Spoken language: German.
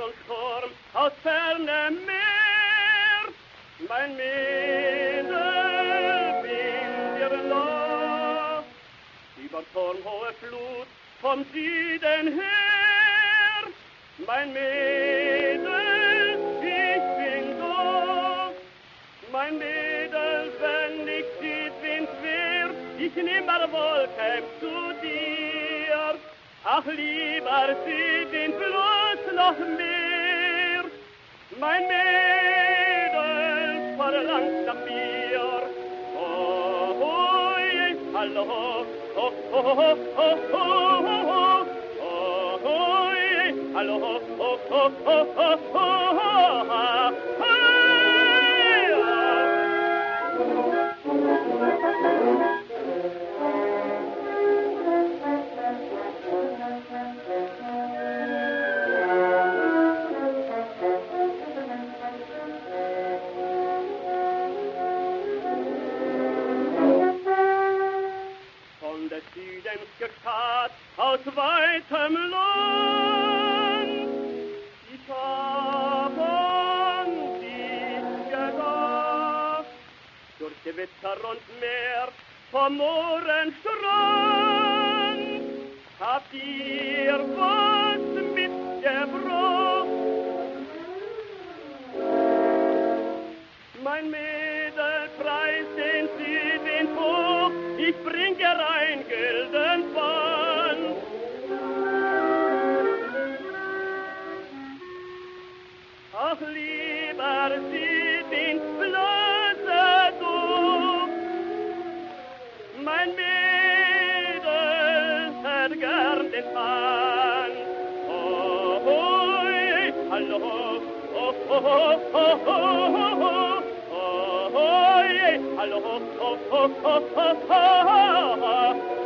und Sturm aus fernem Meer, mein Mädel bin dir nah. Über turmhohe Flut vom Süden her, mein Mädel, ich bin da. Mein Mädel, wenn ich Südwind wär, ich nimmer Wolke zu dir. Ach, lieber Südwind, bloß noch mehr. Mein Mädel, verlangt nach mir. Oh, oh, hallo, oh, oh, oh, oh, oh, oh, oh, oh, hallo, oh, oh, oh, oh, oh, oh, von des Südens Gestad aus weitem Land, ich hab an dich gedacht, durch Gewitter und Meer, vom Mohrenstrand, habt ihr was mitgebracht? Mein Mädel preist den Südwind hoch, ich bring dir ein gülden Band. Ach, lieber Südwind, blase du, mein Mädel hat gern den Band. Oh, oh, hallo, oh, oh, oh, oh, oh, oh. Hallo, oh, oh, oh, oh, oh, oh.